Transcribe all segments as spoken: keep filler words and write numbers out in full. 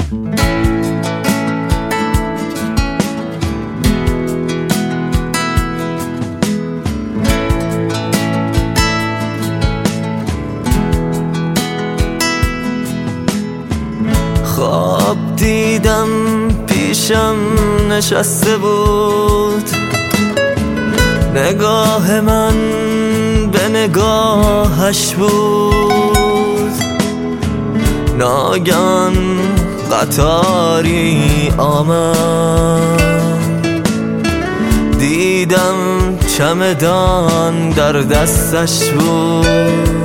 خواب دیدم پیشم نشسته بود، نگاه من به نگاهش بود. ناگهان قطاری آمد، دیدم چمدان در دستش بود.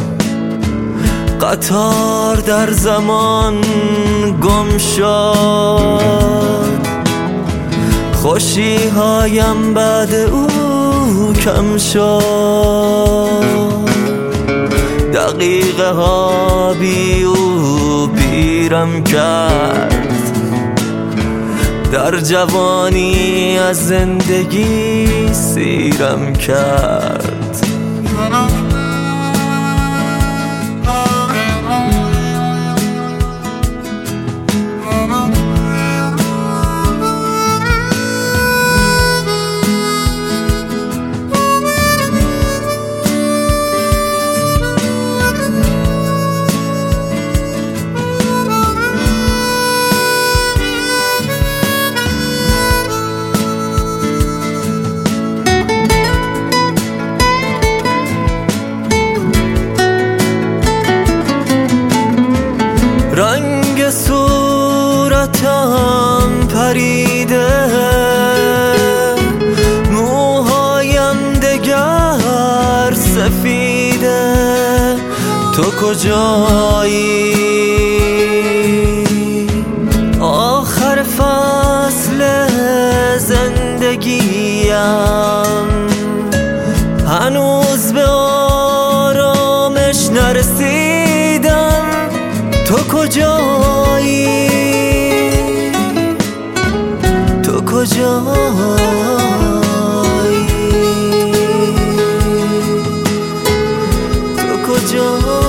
قطار در زمان گم شد، خوشی هایم بعد او کم شد. دقیقه ها بی او پیرم کرد، در جوانی از زندگی سیرم کرد. رنگ صورتم پریده، موهایم دگر سفیده. تو کجایی؟ آخر فصل زندگیم، هنوز به آرامش نرسیدم. تو کجایی؟ تو کجایی؟ تو کجایی؟